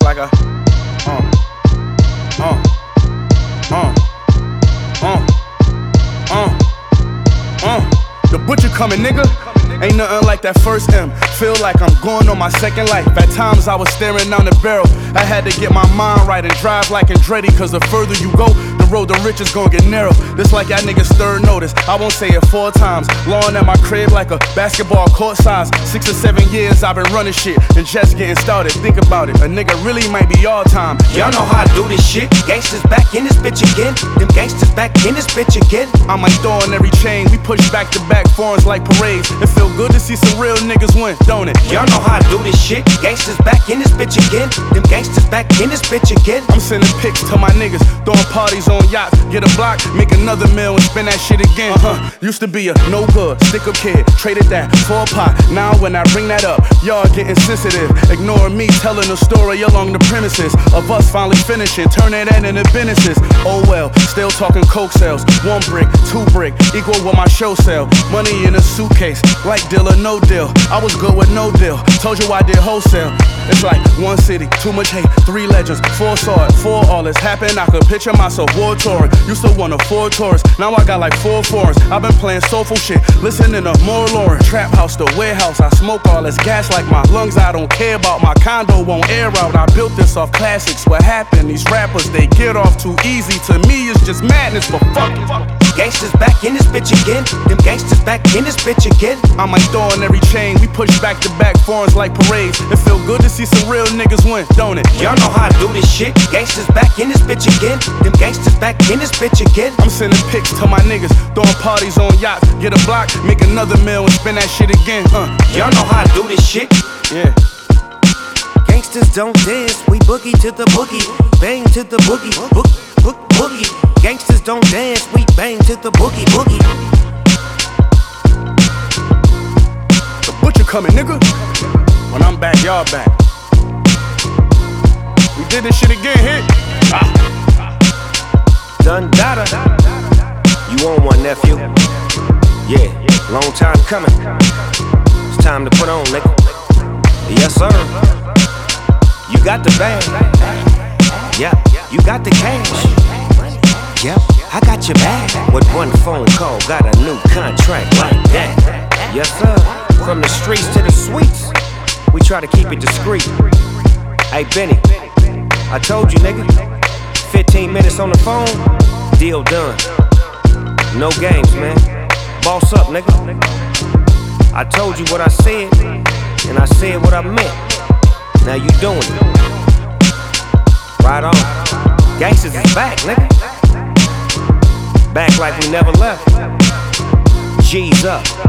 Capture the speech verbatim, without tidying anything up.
like a uh, uh, uh, uh, uh, uh. The butcher coming, nigga. Ain't nothing like that first M. Feel like I'm going on my second life. At times I was staring down the barrel. I had to get my mind right and drive like Andretti, cause the further you go, the road to riches gon' get narrow. This like y'all niggas third notice. I won't say it four times. Lawn at my crib like a basketball court size. Six or seven years I've been running shit and just getting started. Think about it, a nigga really might be all time. Y'all know how I do this shit. Gangsters back in this bitch again. Them gangsters back in this bitch again. I might throw on every chain. We push back to back foreigns like parades. It feel good to see some real niggas win, don't it? Y'all know how I do this shit. Gangsters back in this bitch again. Them gangsters back in this bitch again. I'm sending pics to my niggas, throwing parties on yachts. Get a block, make another meal and spend that shit again. Uh-huh. Used to be a no good, stick up kid. Traded that for a pot. Now when I bring that up, y'all getting sensitive. Ignoring me telling a story along the premises of us finally finishing, turning that into businesses. Oh well, still talking coke sales. One brick, two brick, equal what my show sell. Money in a suitcase, like deal or no deal. I was good with no deal, told you I did wholesale. It's like one city, too much hate, three legends, four saw it, four all this happened. I could picture myself war touring. Used to want a four tours, now I got like four foreigns. I've been playing soulful shit, listening to more Lauren. Trap house, the warehouse, I smoke all this gas like my lungs. I don't care about my condo, won't air out. I built this off classics. What happened? These rappers, they get off too easy. To me, it's just madness, but fuck it. Gangsters back in this bitch again. Them gangsters back in this bitch again. I might throw on every chain. We push back to back foreigns like parades. It feel good to see some real niggas win, don't it? Y'all know how I do this shit. Gangsters back in this bitch again. Them gangsters back in this bitch again. I'm sending pics to my niggas, throwing parties on yachts. Get a block, make another meal and spend that shit again. Uh. Y'all know how I do this shit. Yeah. Gangsters don't dance, we boogie to the boogie, bang to the boogie, book, book, boogie. Gangsters don't dance, we bang to the boogie, boogie. The butcher coming, nigga. When I'm back, y'all back. We did this shit again, hit. Ah. Done data. You on one, nephew? Yeah, long time coming. It's time to put on, nigga. Yes, sir. You got the bag. Yeah, you got the cash. Yep, I got your bag. With one phone call, got a new contract like that. Yes, sir. From the streets to the suites, we try to keep it discreet. Hey, Benny, I told you, nigga. fifteen minutes on the phone, deal done. No games, man. Boss up, nigga. I told you what I said, and I said what I meant. Now you doing it. Right on. Gangsters is back, nigga. Back like we never left. G's up.